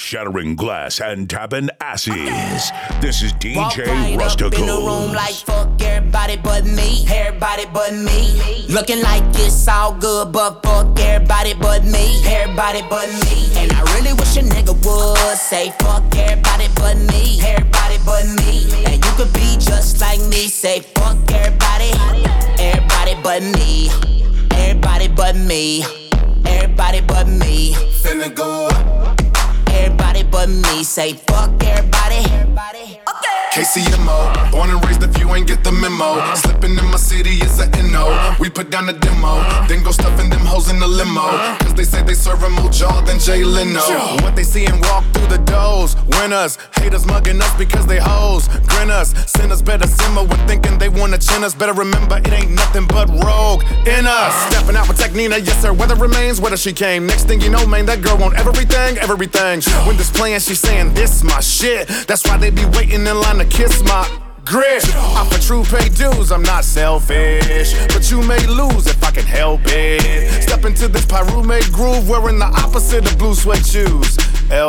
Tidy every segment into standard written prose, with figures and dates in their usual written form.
shattering glass and tapping asses. This is Walk DJ right Rusticles. up in the room like fuck everybody but me. Everybody but me. Looking like it's all good, but fuck everybody but me. Everybody but me. And I really wish a nigga would say fuck everybody but me. Everybody but me. And you could be just like me. Say fuck everybody. Everybody but me. Everybody but me. Everybody but me. Finna go up. Everybody but me. Say fuck everybody. Okay. KCMO, born and raised if you ain't get the memo. Slipping in my city is a NO. We put down the demo, then go stuffing them hoes in the limo. Cause they say they serving more jaw than Jay Leno. What they see and walk through the doors. Winners, haters mugging us because they hoes. Grinners, sinners better simmer when thinking they wanna chin us. Better remember it ain't nothing but rogue in us. Stepping out with Technina, yes sir, weather remains, whether she came. Next thing you know, man, that girl want everything. When this playing, she saying this my shit. That's why they be waiting in line to kiss my grip. I'm for true pay dues, I'm not selfish. But you may lose if I can help it. Step into this Pyrume groove, wearing the opposite of blue suede shoes.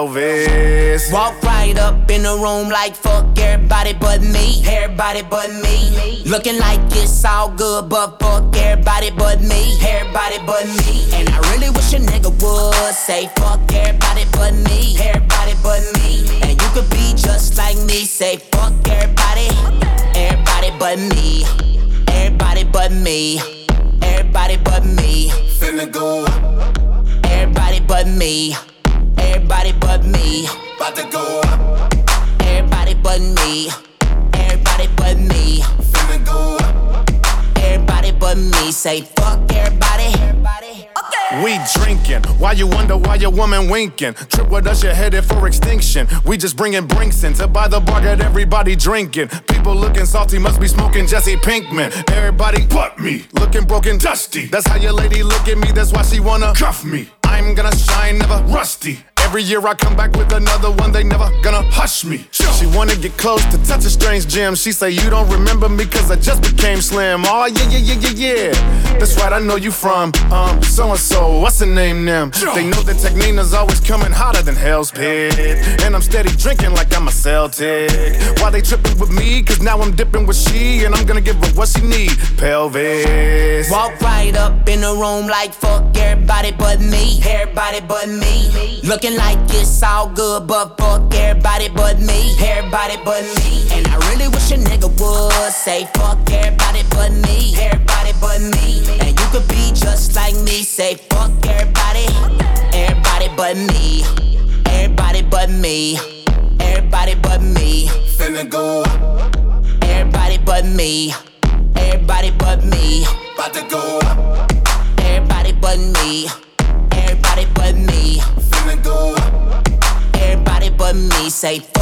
Elvis. Walk right up in the room like fuck everybody but me. Everybody but me. Looking like it's all good, but fuck everybody but me. Everybody but me. And I really wish a nigga would say fuck everybody but me. Everybody but me. And you could be just like me. Say fuck everybody. Everybody but me. Everybody but me. Everybody but me. Finna go up. Everybody but me. Everybody but me. About to go up. Everybody but me. Everybody but me. Finna go up. Everybody but me. Say fuck everybody. Okay. We drinking, while you wonder why your woman winking. Trip with us, you're headed for extinction. We just bringing brinks in to buy the bar, got everybody drinking. People looking salty, must be smoking Jesse Pinkman. Everybody but me, looking broken, dusty. That's how your lady look at me, that's why she wanna cuff me. I'm gonna shine, never rusty. Every year I come back with another one, they never gonna hush me. She wanna get close to touch a strange gem. She say you don't remember me cause I just became slim. Oh yeah. That's right, I know you from so-and-so, what's the name them? They know that Technina's always coming hotter than Hell's Pit. And I'm steady drinking like I'm a Celtic. Why they tripping with me? Cause now I'm dipping with she. And I'm gonna give her what she need, pelvis. Walk right up in the room like fuck everybody but me. Everybody but me. Looking like it's all good, but fuck everybody but me. Everybody but me. And I really wish a nigga would say fuck everybody but me. Everybody but me. And you could be just like me. Say fuck everybody. Everybody but me. Everybody but me. Everybody but me. Finna go up. Everybody but me. Everybody but me. About to go up. Everybody but me. Everybody but me. Finna go up. Everybody but me. Say